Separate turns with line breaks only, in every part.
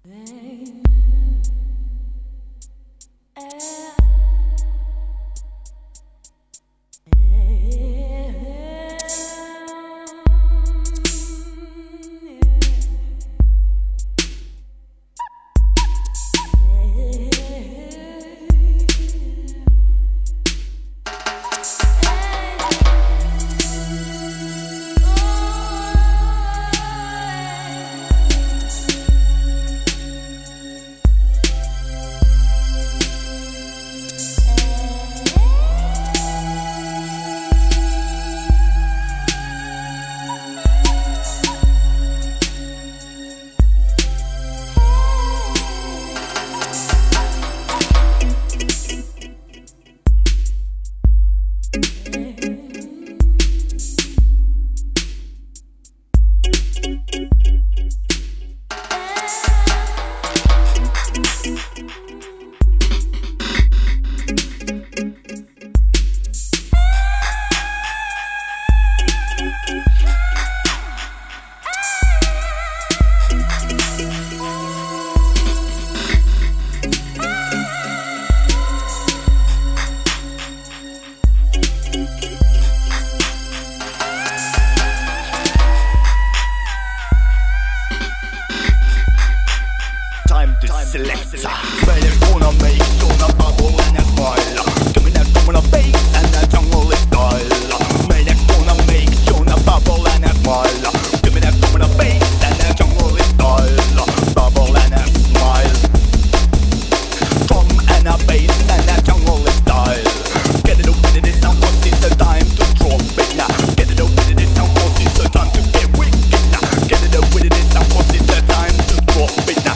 Selector. Meidän kuna meikkuna pavullinen vailla. Kymmenen tummuna peitsänä jungle style. Meidän kuna meikkuna pavullinen vailla. Kymmenen tummuna peitsänä jungle style. Pavullinen smile. Drum and a bass and a jungle style. Get it up with it, sound cause it's the time to drop it now. Get it up with it, sound cause it's the time to get wicked now. Get it up with it, sound cause it's the time to drop it now.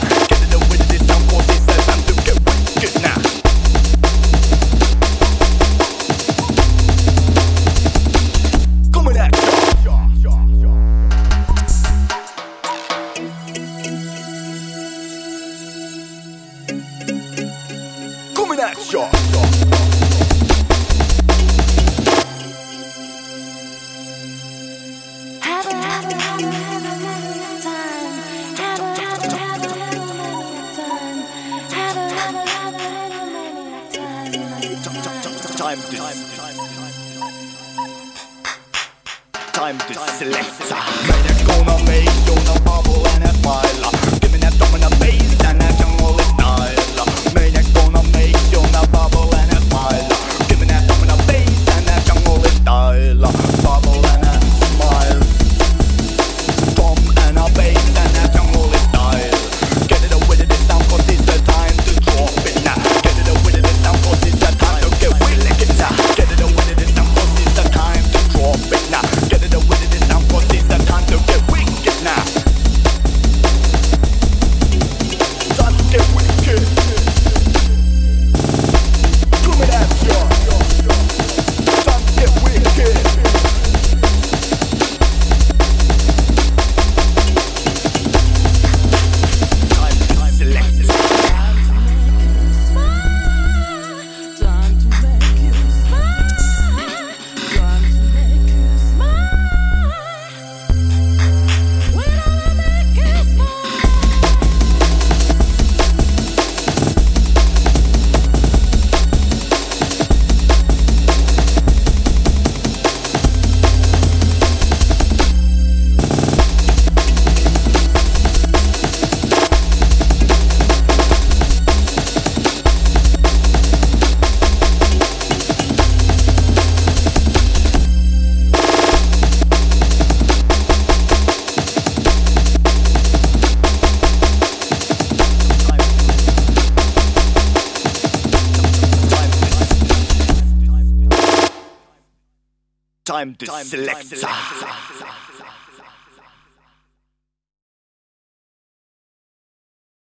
Coming at ya. Time to select. Meidän kuna meikkuna pavullinen vailla. Kymmenen tummuna peitsänä jungle style. Meidän kuna meikkuna pavullinen vailla. Kymmenen tummuna peitsänä jungle style. Pavullinen smile. Drum and a bass and a jungle style. Get it up with it, sound cause it's the time to drop it now. Get it up with it, sound cause it's the time to get wicked now. Get it up with it, sound cause it's the time to drop it now. Get it up with it, sound cause it's the time to get wicked now. Time to get wicked. Coming at ya. Time to get wicked. Time to select.